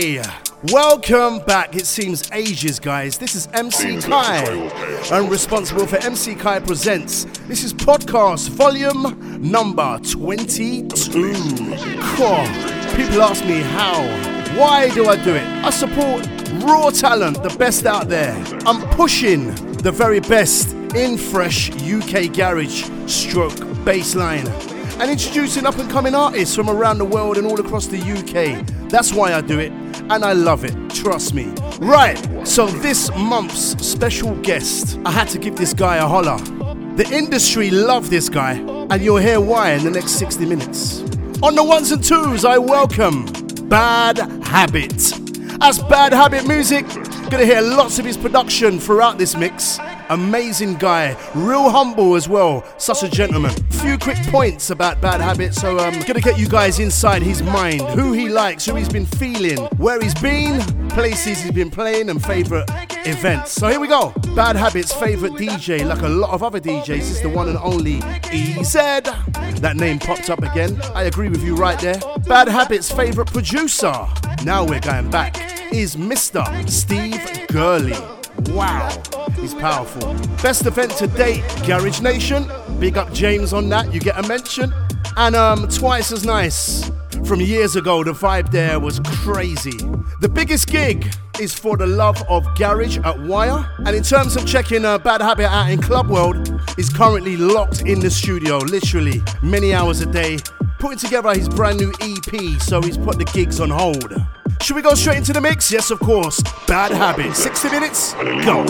Hey, welcome back. It seems ages, guys. This is MC Kai. I'm responsible for MC Kai Presents. This is podcast volume number 22. Cool. People ask me how. Why do I do it? I support raw talent, the best out there. I'm pushing the very best in fresh UK garage stroke bassline and introducing up and coming artists from around the world and all across the UK. That's why I do it, and I love it, trust me. Right, so this month's special guest, I had to give this guy a holler. The industry love this guy, and you'll hear why in the next 60 minutes. On the ones and twos, I welcome Bad Habit. As Bad Habit music, gonna hear lots of his production throughout this mix. Amazing guy, real humble as well, such a gentleman. Few quick points about Bad Habit, so I'm gonna get you guys inside his mind, who he likes, who he's been feeling, where he's been, places he's been playing, and favourite events. So here we go. Bad Habit's favourite DJ, like a lot of other DJs, is the one and only EZ. That name popped up again. I agree with you right there. Bad Habit's favourite producer, now we're going back, is Mr. Steve Gurley. Wow, he's powerful. Best event to date, Garage Nation. Big up James on that, you get a mention. And Twice as Nice. From years ago, the vibe there was crazy. The biggest gig is for the love of garage at Wire. And in terms of checking Bad Habit out in Club World, he's currently locked in the studio, literally many hours a day, putting together his brand new EP, so he's put the gigs on hold. Should we go straight into the mix? Yes, of course. Bad Habit. 60 minutes, go.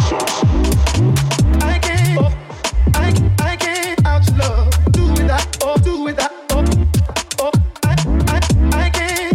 I can't out your love. Do with that, oh, do with that, oh, oh. I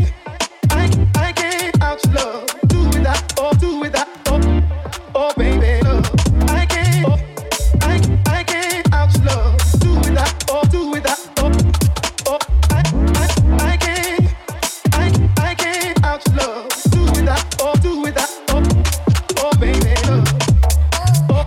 can't out your love. Do with that, oh, do with that, oh, oh, baby. I can't out your love. Do with that, oh, do with that, oh, oh. I can't out your love. Do with that, oh, do with that, oh, oh, baby. Oh,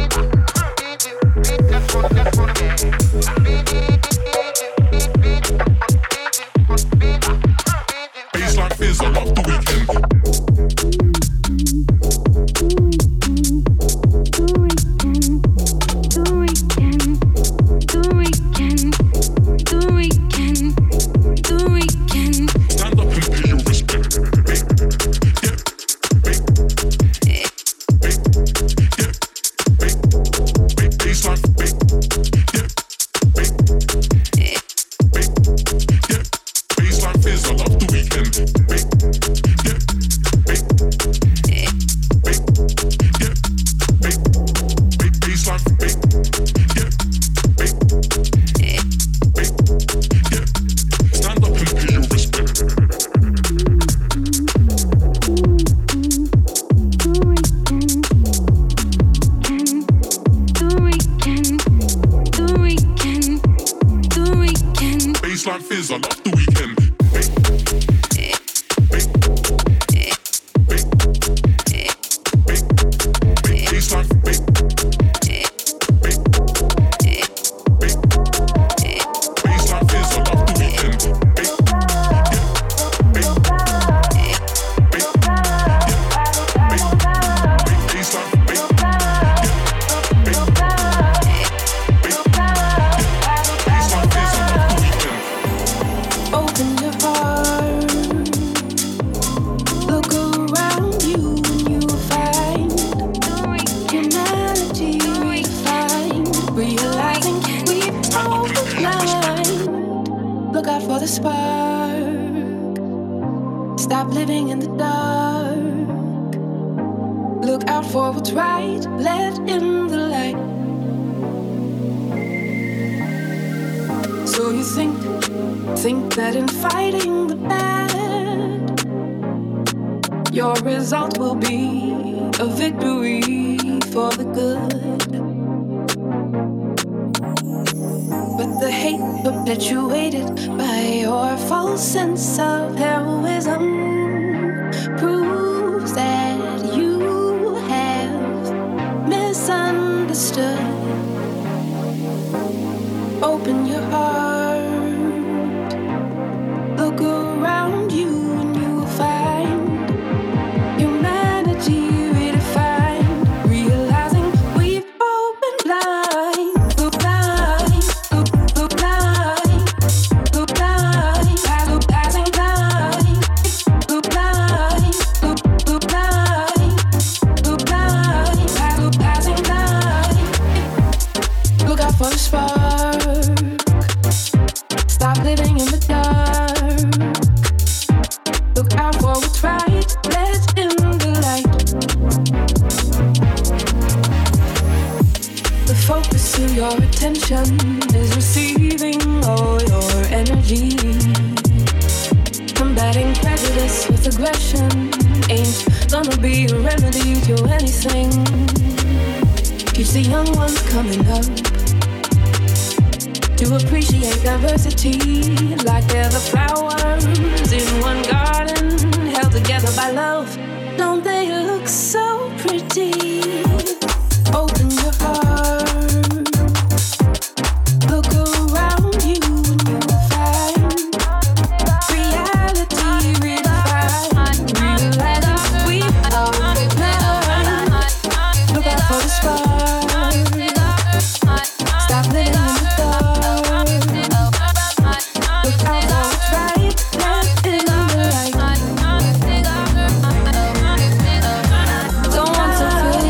Don't want to feel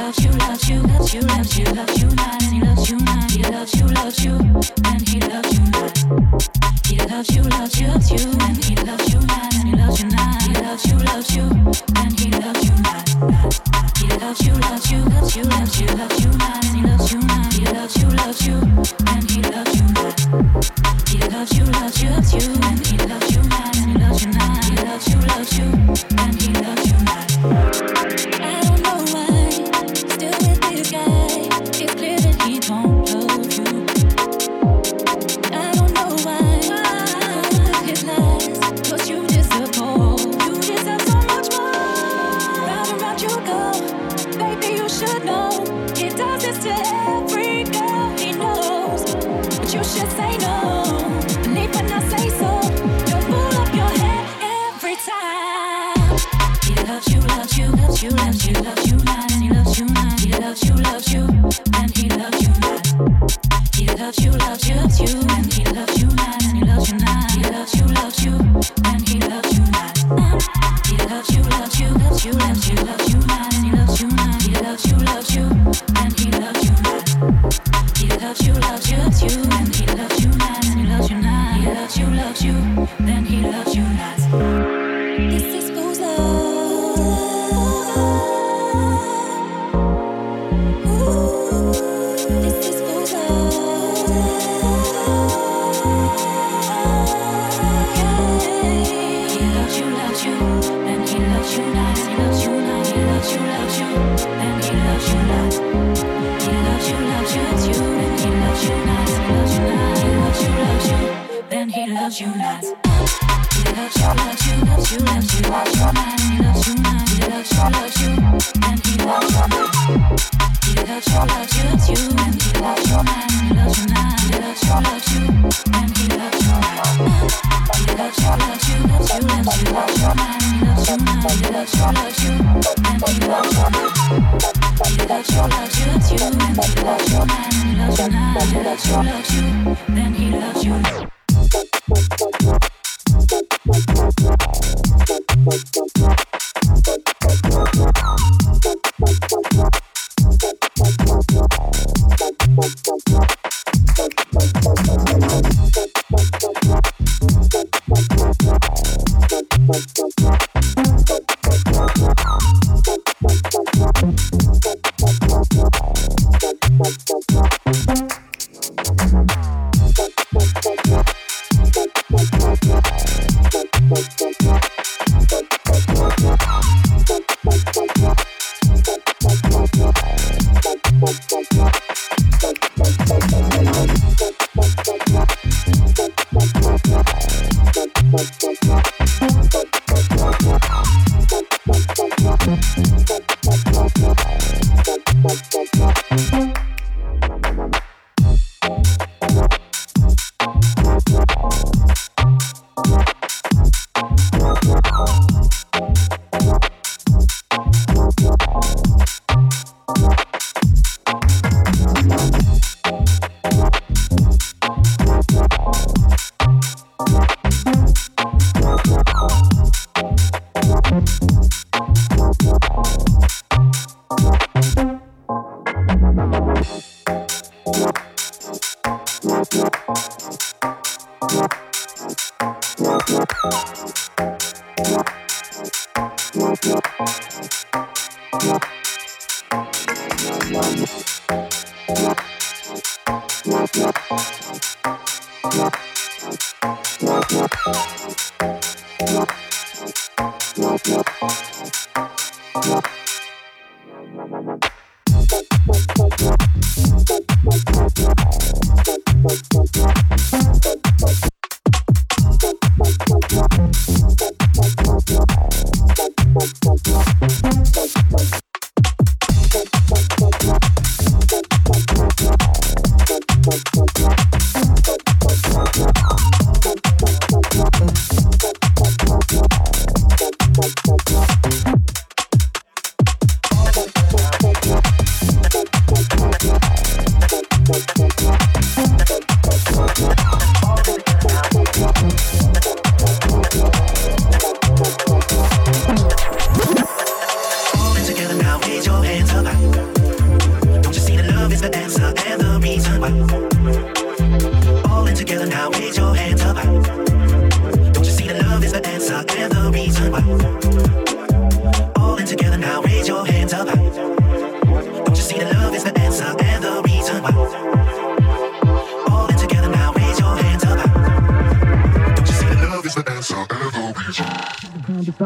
Together now, raise your hands up high.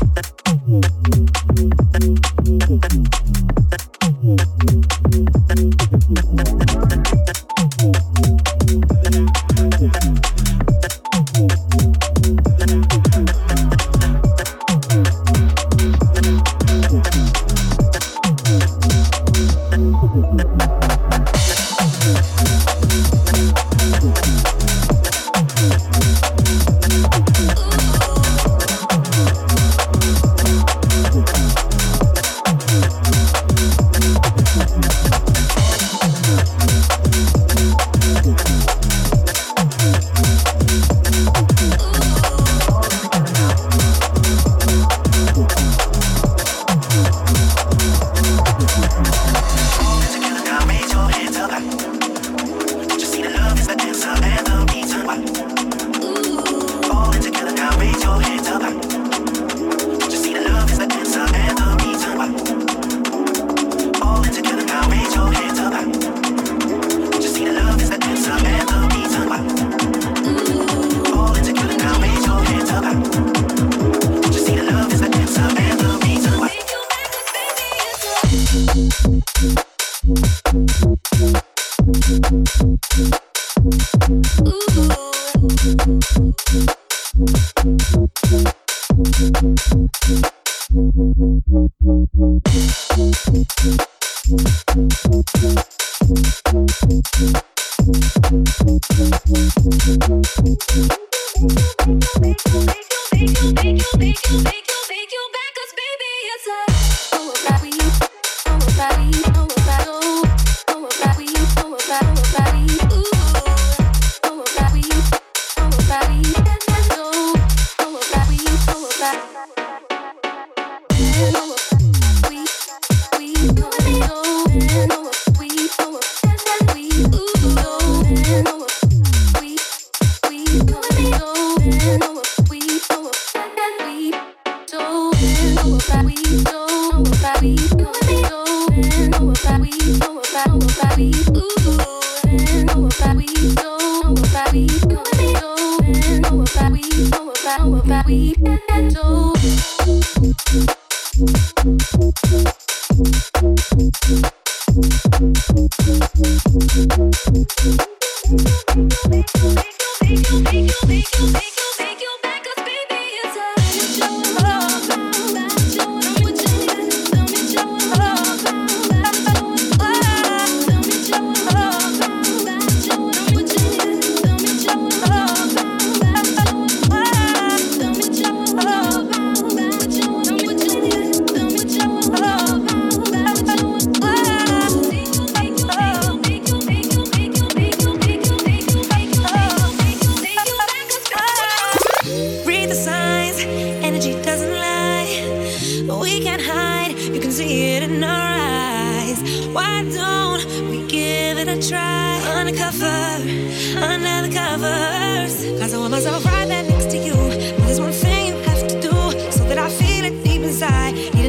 Why don't we give it a try? Undercover, under the covers. 'Cause I want myself right that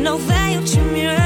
know that you treat me right.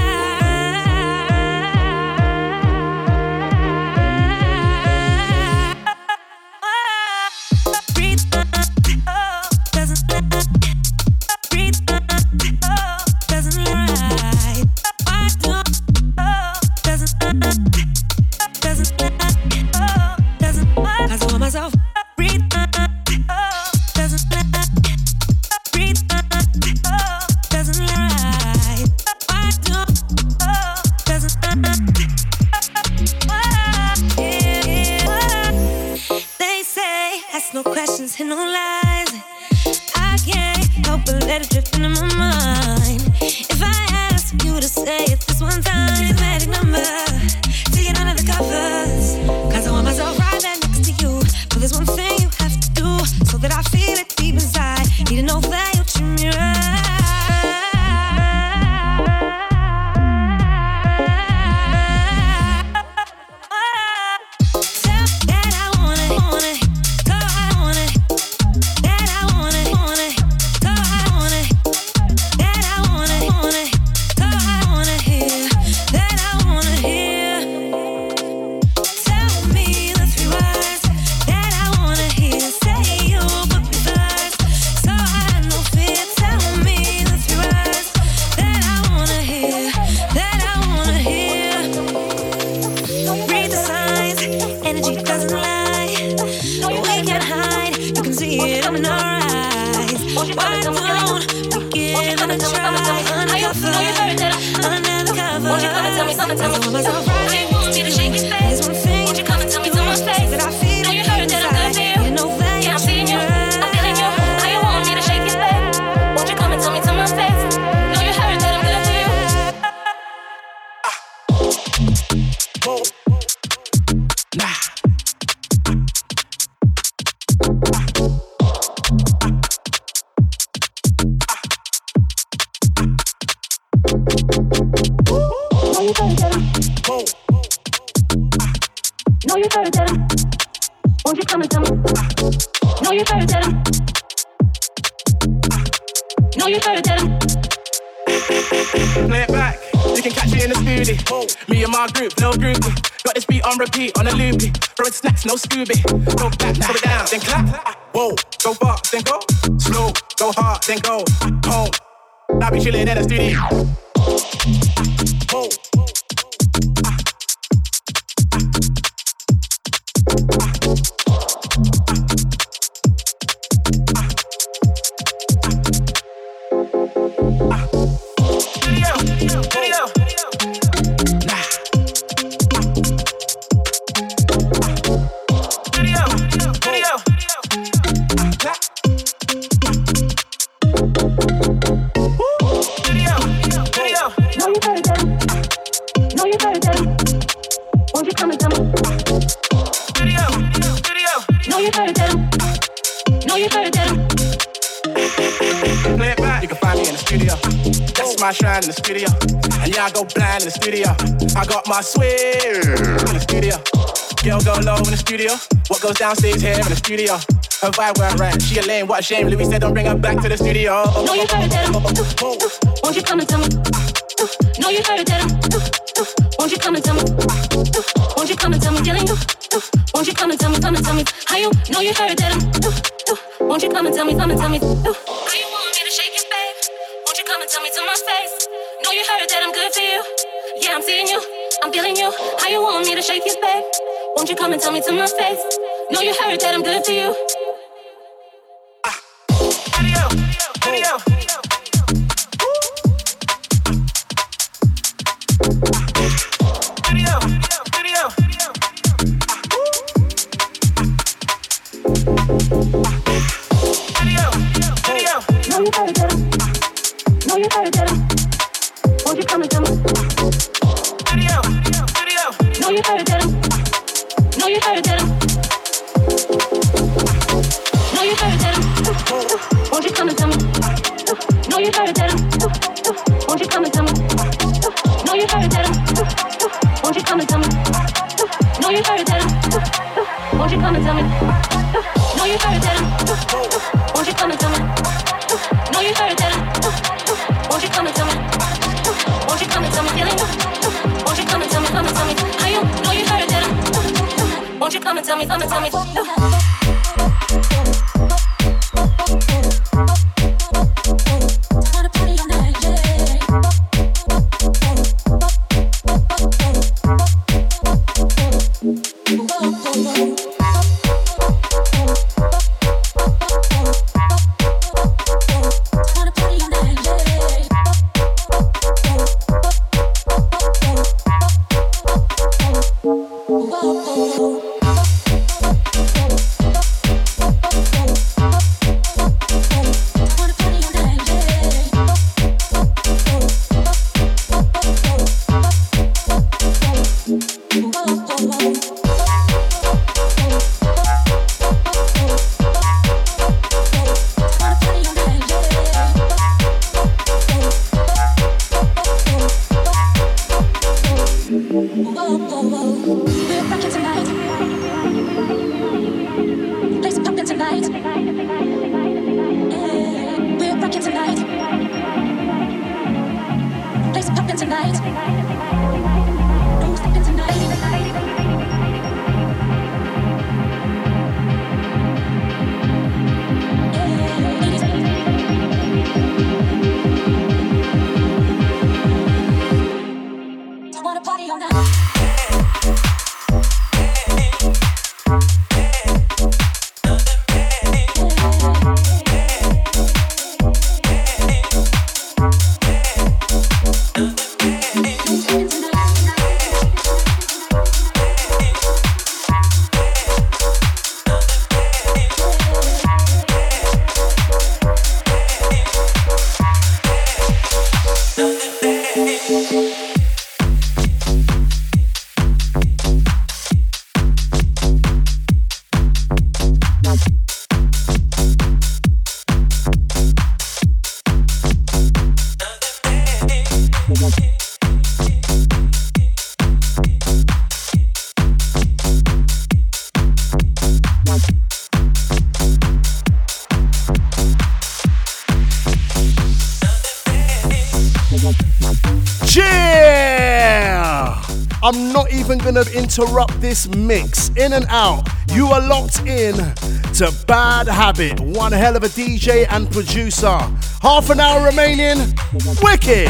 Repeat on a loopy, throwing snacks, no Scooby. Go back, slow it down, then clap. Whoa, go fast, then go slow. Go hard, then go home. I'll be chilling in the studio. Whoa. My shrine in the studio, and yeah, I go blind in the studio. I got my swing in the studio. Girl go low in the studio. What goes down stays here in the studio. Her vibe weren't right, she a lame, what a shame. Louis said don't bring her back to the studio. No, you heard that. Won't you come and tell me? No, you heard that. Won't you come and tell me? Won't you come and tell me? Killing you. Won't you come and tell me? Come and tell me how you know you heard that. Won't you come and tell me? Come and tell me how you want me to shake it, babe? Won't you come and tell me to my face? Know you heard that I'm good for you. Yeah, I'm seeing you, I'm feeling you. How you want me to shake it, babe? Won't you come and tell me to my face? Know you heard that I'm good for you. Video, video. Video, video. Know you heard that. Know you heard that. Won't you come and tell me? Video, video. Know you heard that. Know you heard that. Know you heard that. Won't you come and tell me? Know you heard that. Won't you come and tell me? Know you heard that. Won't you come and tell me? Know you heard that. Won't you come and tell me? Know you heard that. Won't you come and tell me? Know you heard that. Won't you come and tell me? come and tell me, come and tell me. I'm not even gonna interrupt this mix. In and out. You are locked in to Bad Habit. One hell of a DJ and producer. Half an hour remaining. Wicked.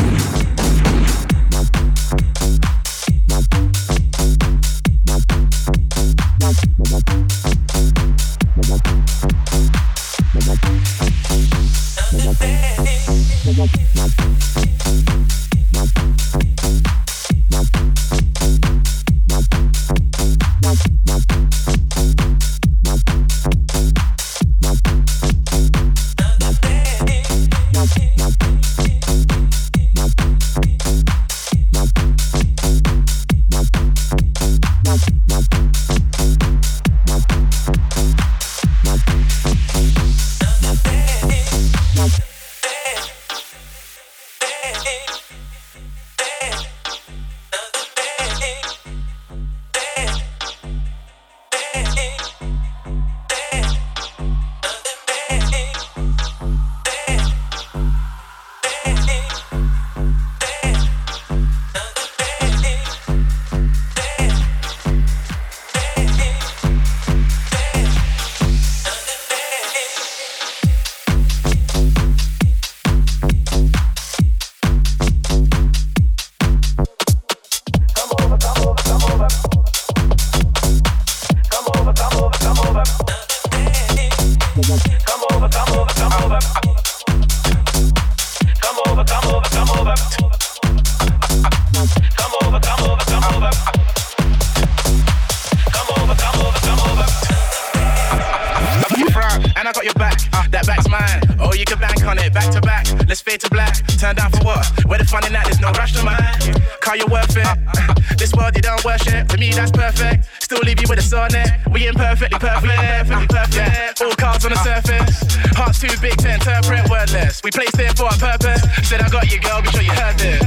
We placed it for a purpose. Said I got you, girl. Be sure you heard this.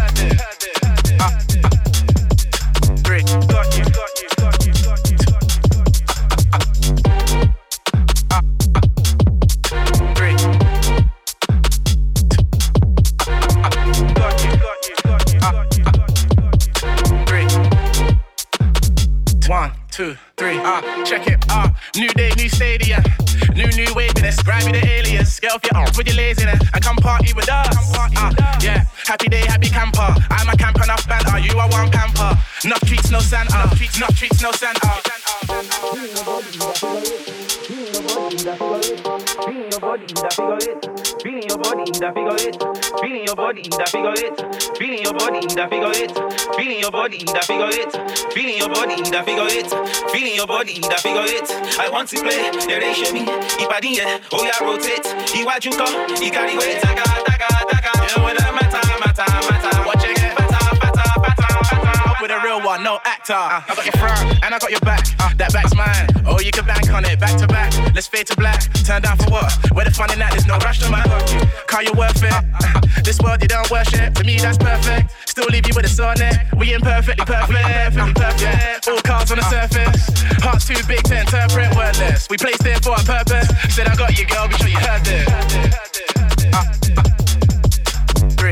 Three, got you, got you, got you, got you. Three, got you, got you, got you, got you. Three, 1, 2. 2, 3, check it, new day, new stadium. New waviness, grab me the alias. Get off your ass with your laziness and come party with us. Yeah, happy day, happy camper. I'm a camper, enough banter. You are one pamper. Enough treats, no Santa. Enough treats, no Santa. Feeling your body, that figure it. Feeling your body, that figure it. Feeling your body, that figure it. Feeling your body, that figure it. Feeling your body, that figure it. Feeling your body, that figure it. Feeling your body, that figure it. I want to play, yeah, they show me. Ipadin, yeah, oh yeah, rotate. Iwaju come, he carry weight. Taka. You know what that matter. Watch it get better. With a real one, no actor. I got your front and I got your back. That back's mine. Oh, you can bank on it, back to back. Let's fade to black. Turn down for what? Where the fun in that? There's no rush to man. Call you worth it. This world you don't worship. To me, that's perfect. Still leave you with a sore neck. We imperfectly perfect. All cards on the surface. Hearts too big to interpret wordless. We placed there for a purpose. Said I got you, girl. Be sure you heard this. 3.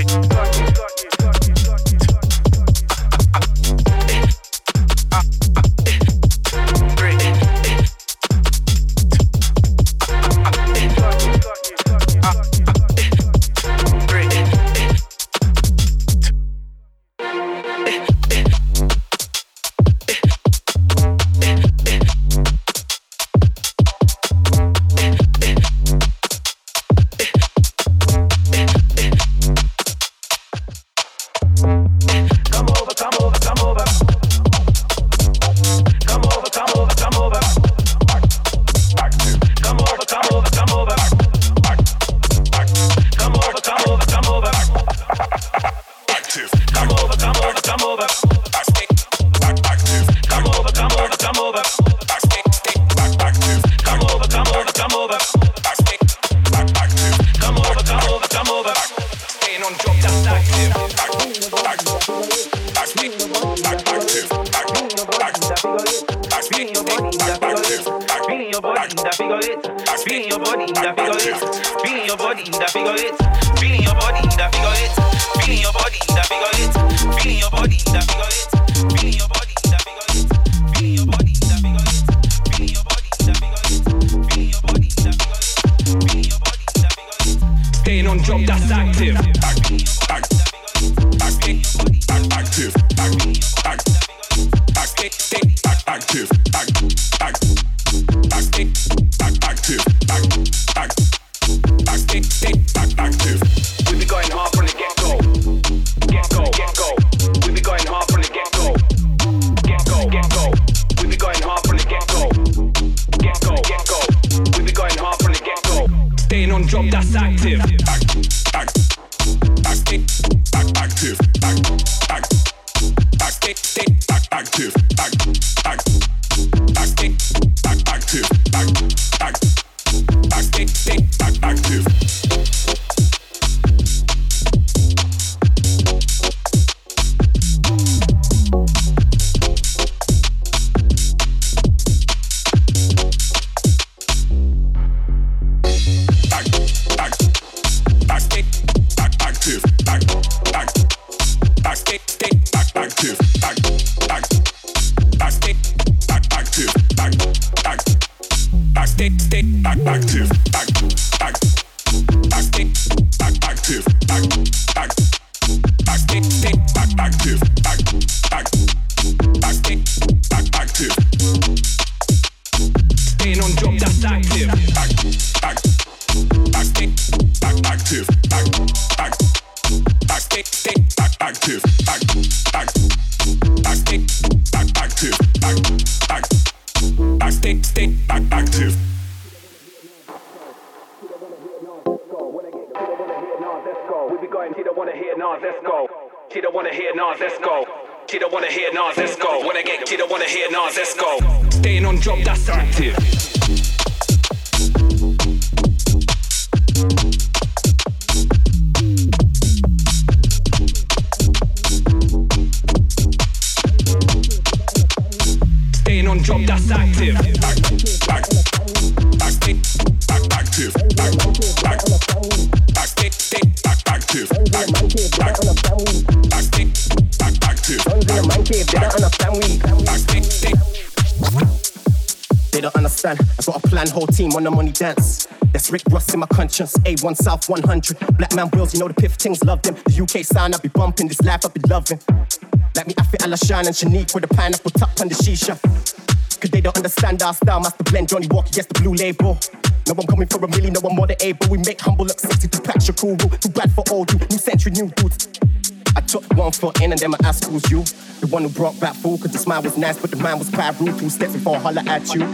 They don't understand. I got a plan, whole team on the money dance. That's Rick Ross in my conscience. A1 South 100. Black man wills, you know the piff things love them. The UK sound, I be bumping. This life I be loving. Like me, I fit Alashan and Shanique with a pineapple top on the shisha. Cause they don't understand our style. Master blend, Johnny Walker, yes, the blue label. No one coming for a million, no one more than able. We make humble look sexy to patch your cool. Too bad for old you, new century, new dudes. I took 1 foot in and then my ass schools you. The one who brought back food, cause the smile was nice, but the man was quite rude. 2 steps before I holler at you.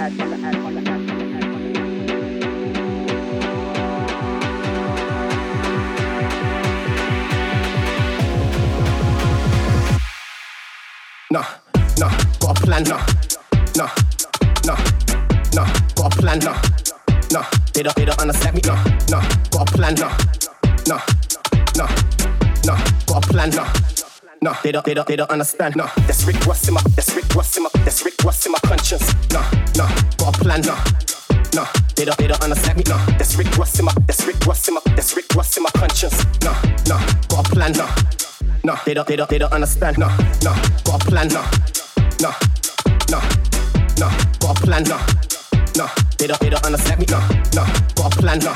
Nah, got a plan, nah, got a plan, nah, they don't understand me, nah, got a plan, nah, got a plan, nah, they don't understand, nah, that's Rick Ross in my, that's Rick Ross in my, that's Rick Ross in my conscience, nah, got a plan, nah, they don't understand me, nah, that's Rick Ross in my, that's Rick Ross in my, that's Rick Ross in my conscience, nah, got a plan, nah, they don't understand, nah, got a plan, nah, got a plan, nah, they don't understand me, nah, got a plan, nah,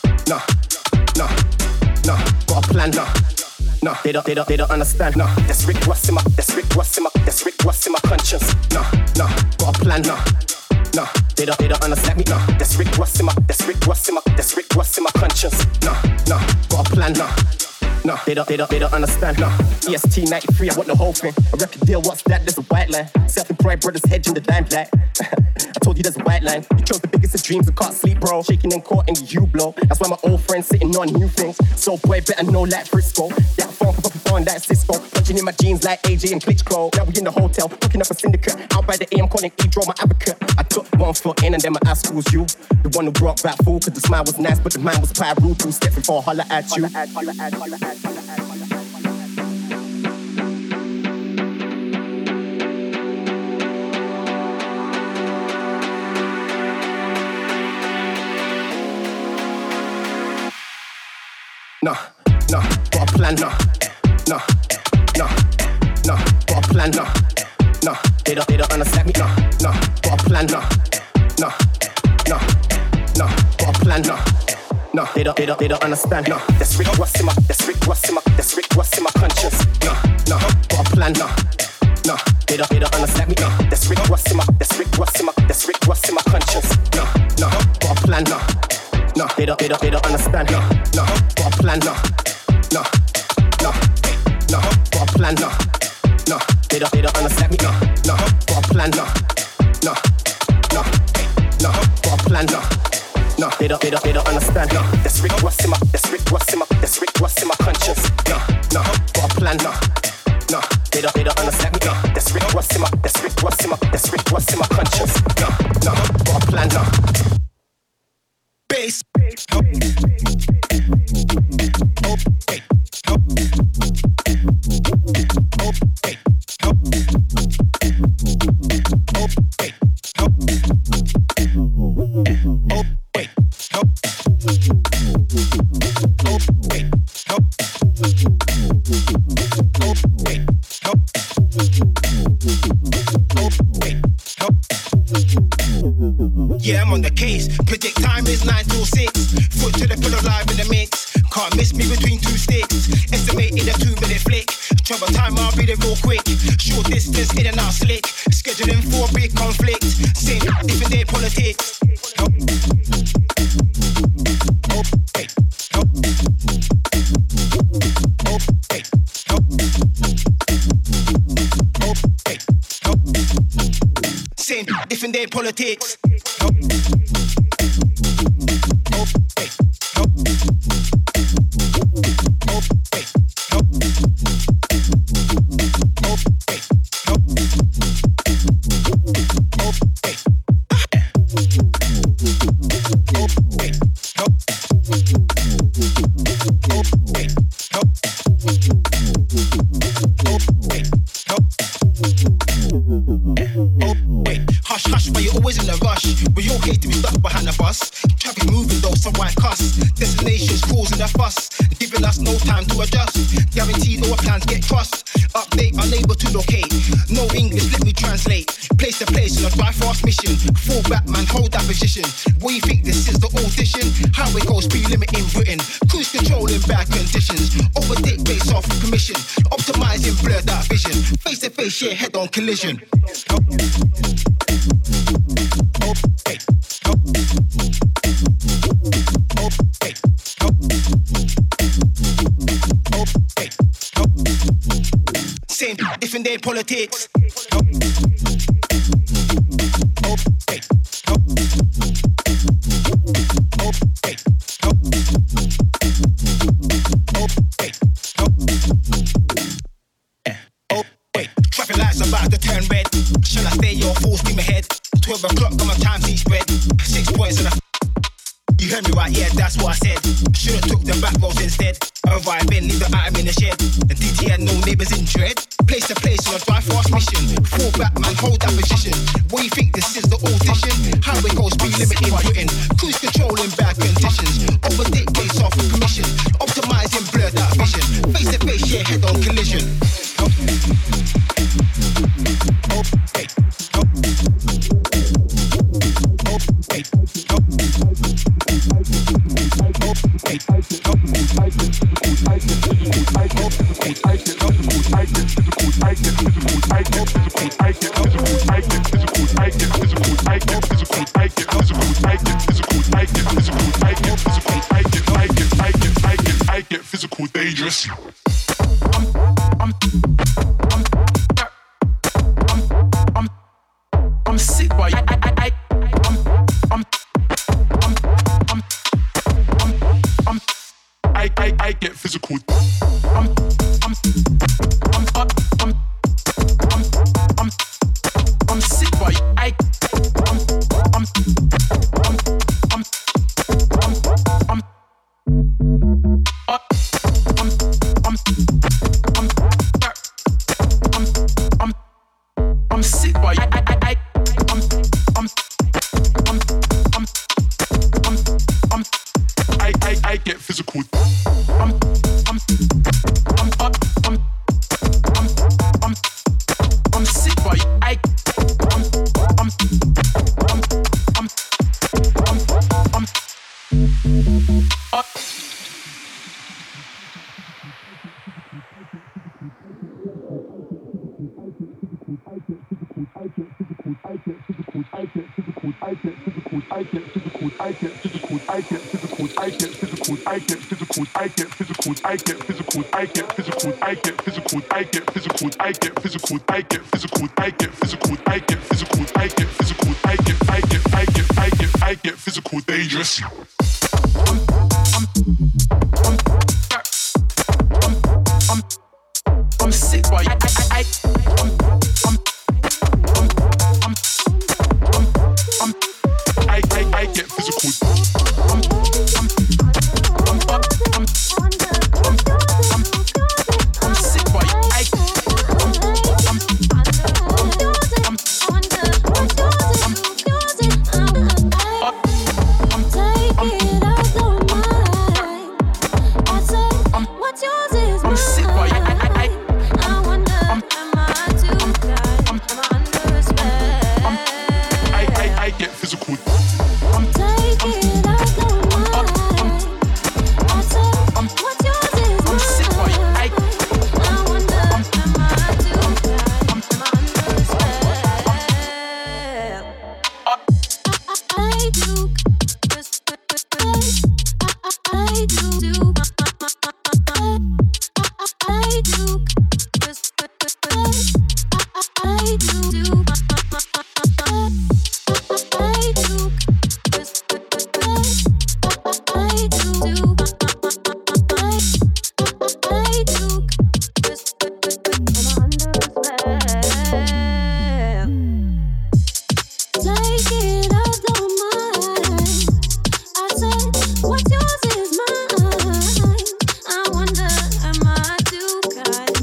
got a plan, nah, they don't understand, nah, that's Rick Ross in my, that's Rick Ross in my, that's Rick Ross in my conscience, nah, got a plan, nah, they don't understand me, nah, that's Rick Ross in my, that's Rick Ross in my, that's Rick Ross in my conscience, nah, got a plan, nah, they don't understand, nah. EST 93, I want the whole thing. A record deal, what's that? There's a white line. Self-employed brothers hedging the limelight. I told you there's a white line. You chose the biggest of dreams and can't sleep, bro. Shaking in court and you blow. That's why my old friends sitting on new things. So boy, better know like Frisco. That phone pop up on like Cisco. Punching in my jeans like AJ and Klitschko. Now we in the hotel, hooking up a syndicate. Out by the AM, calling E-Draw my advocate. I took 1 foot in and then my ass schools you. The one who brought back food, cause the smile was nice, but the man was quite rude. 2 steps before I holler at you. Nah, got a plan, nah, got a plan, nah, they don't understand me, nah, got a plan, nah, got a plan, nah, they don't understand, nah, that's Rick Ross in my, that's Rick Ross in my, that's Rick Ross in my conscience, nah, got a plan, nah, they don't understand me, nah, that's Rick Ross in my, that's Rick Ross in my, that's Rick Ross in my conscience, nah, got a plan, nah, they don't understand, nah, got a plan, nah, got a plan, nah, they don't understand me, nah, got a plan, nah, got a plan, nah, they don't understand, nah, that's Rick Ross in my, that's Rick Ross in my, that's Rick Ross in my conscience, nah, got a plan, nah, they don't understand me, nah, that's Rick Ross in my, that's Rick Ross in my, that's Rick Ross in my conscience, nah, got a plan, nah. Bass. Yeah, I'm on the case. Predict time is 9 till 6. Foot to the pillow live in the mix. Can't miss me between 2 sticks. Estimated a 2-minute flick. Travel time, I'll be there real quick. Short distance, in and out slick. Scheduling for a big conflict. Same different day politics. Same different day politics. Hush, hush, but you're always in a rush. We're okay to be stuck behind the bus. Traffic moving though, some white cuss. Destinations causing a fuss, giving us no time to adjust. Guaranteed all our plans get crushed. Update, unable to locate. No English, let me translate. Place to place on a fast mission. Fall back, man, hold that position. What you think this is the audition? Highway goes, speed limit in Britain. Cruise control in bad conditions. Overtake base off permission. Optimizing blurred out vision. Face to face, yeah, head on collision. Same, different day politics. Traffic lights about to turn red. Shall I stay or full steam ahead? 12 o'clock, got my time sheet spread. 6 points on the. You heard me right, yeah, that's what I said. Should've took the back roads instead. Arriving, leave the item in the shed. And DT had no neighbours in dread. Place to place on a drive fast mission. Fall back, man, hold that position. What you think this is the audition? Highway goes, speed limit in Britain. Cruise control in bad conditions. Overtake base off with permission. Optimizing blurred out vision. Face to face, yeah, head on collision. I get physical dangerous. I'm sick, boy. I get physical. I'm sick, boy. I'm sick, boy. I get physical. I'm sick, boy. Physical dangerous. I'm sick, boy. I get physical. I'm sick, boy. What's yours is mine. I wonder, am I too kind?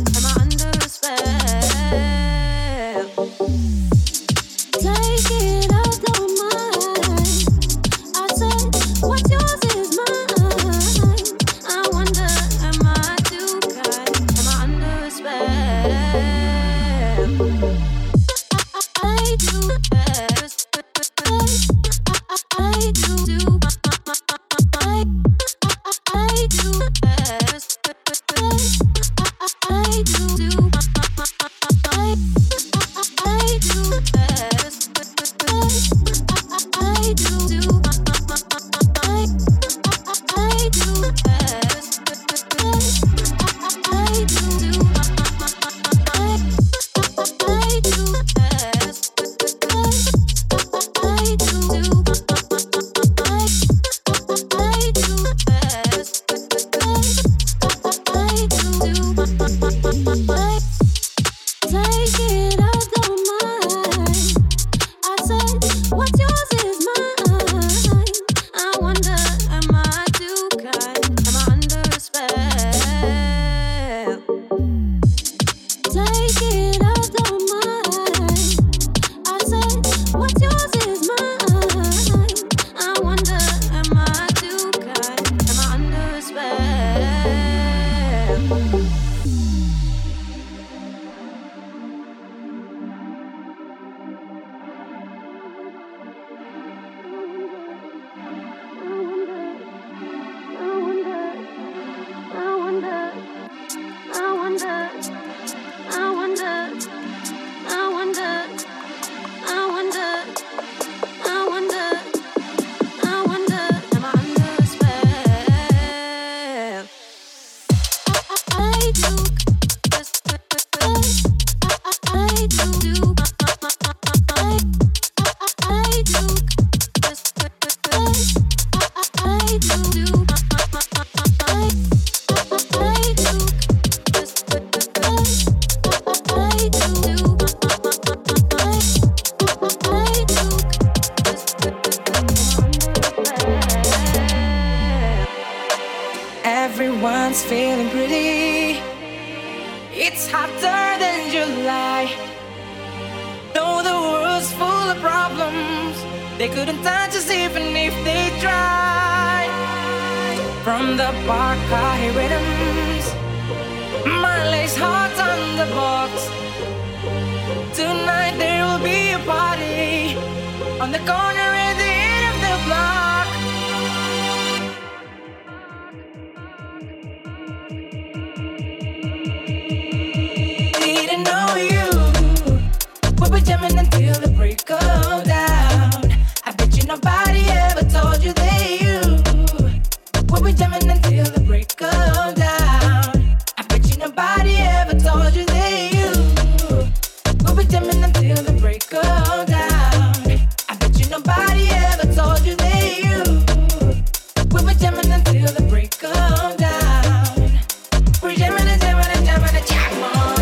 Everyone's feeling pretty. It's hotter than July. Though the world's full of problems, they couldn't touch us even if they tried. From the park I hear rhythms, my legs hot on the box. Tonight there will be a party on the corner at the end of the block. Didn't know you. We'll be jamming until the break of dawn. I bet you nobody ever told you that you. We'll be jamming until the break of dawn. I bet you nobody ever told you that you. We'll be jamming until the break of dawn. I bet you nobody ever told you that you. We'll be jamming until the break of dawn. We're jamming and jamming and jamming and jamming.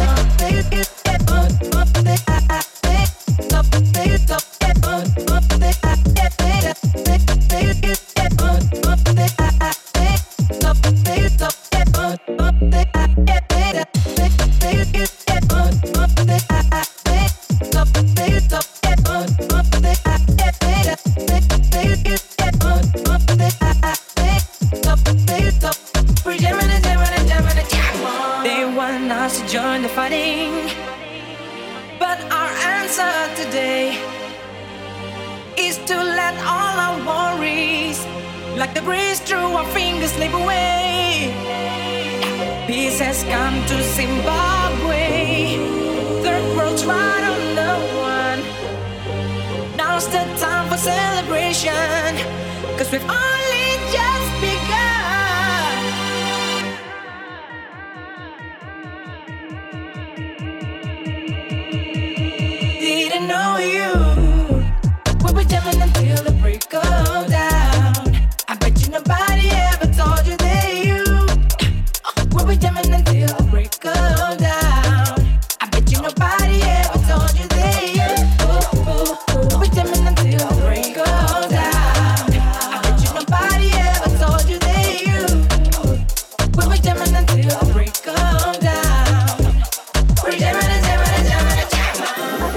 They want us to join the fighting, but our answer today is to let all our worries, like the breeze through our fingers, slip away. Peace has come to Zimbabwe. Third world's right on the one. Now's the time for celebration, 'cause we've only just begun. Didn't know you. We'll be jamming until the break of dawn. I bet you nobody ever told you that you. We'll be jamming until the break of dawn. I bet you nobody ever told you that you. We'll be jamming until the break of dawn. I bet you nobody ever told you that you. We'll be jamming until the break of dawn. We're jamming and jamming and jamming and jamming.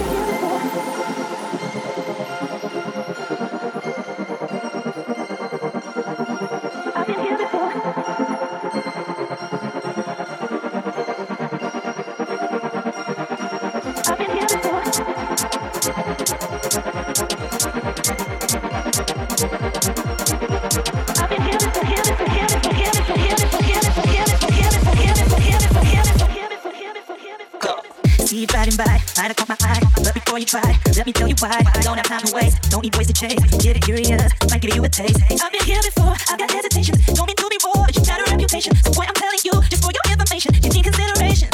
See you driving by, might have caught my eye. But before you try, let me tell you why. I don't have time to waste, don't need boys to chase. Get it curious, might give you a taste. I've been here before, I've got hesitation. Don't mean to be bored, but you got a reputation. So boy, I'm telling you, just for your information, you need consideration.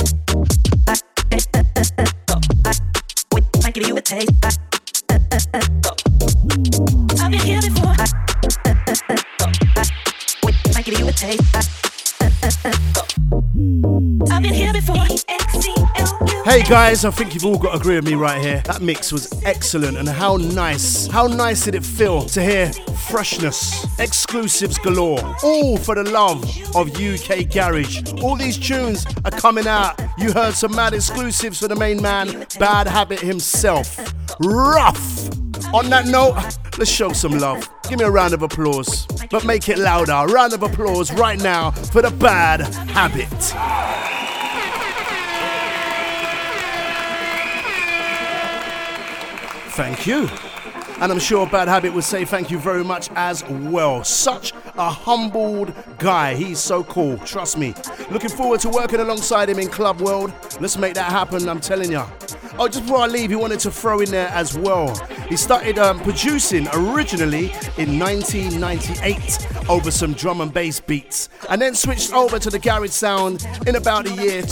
Might give you a taste. I've been here before. Might give you a taste. I've been here before. Hey guys, I think you've all got to agree with me right here. That mix was excellent, and how nice did it feel to hear freshness, exclusives galore, all for the love of UK Garage. All these tunes are coming out. You heard some mad exclusives for the main man, Bad Habit himself. Rough! On that note, let's show some love. Give me a round of applause, but make it louder. A round of applause right now for the Bad Habit. Thank you. And I'm sure Bad Habit would say thank you very much as well. Such a humbled guy. He's so cool, trust me. Looking forward to working alongside him in Club World. Let's make that happen, I'm telling ya. Oh, just before I leave, he wanted to throw in there as well. He started producing originally in 1998 over some drum and bass beats, and then switched over to the garage sound in about the year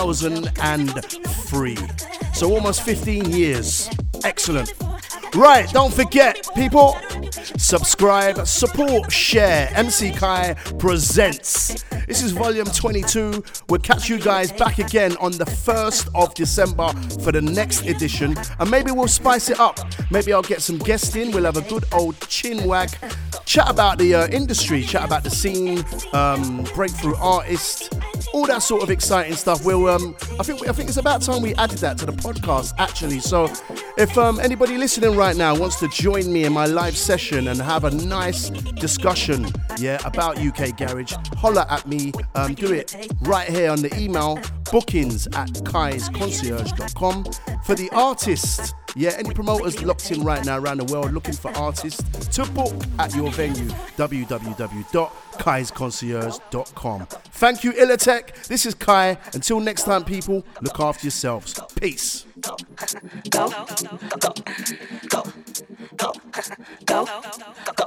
2003. So almost 15 years. Excellent. Right, don't forget, people, subscribe, support, share. MC Kai Presents. This is volume 22. We'll catch you guys back again on the 1st of December for the next edition. And maybe we'll spice it up. Maybe I'll get some guests in. We'll have a good old chin wag. Chat about the industry, chat about the scene, breakthrough artists, all that sort of exciting stuff. We'll, I think it's about time we added that to the podcast, actually. So if anybody listening right now wants to join me in my live session and have a nice discussion, about UK Garage, holler at me. Do it right here on the email, bookings@kaisconcierge.com. For the artists, any promoters locked in right now around the world looking for artists to book at your venue, www.kaisconcierge.com. Thank you, Illatech. This is Kai. Until next time, people, look after yourselves. Peace. Go, go, go, go, go, go, go, go.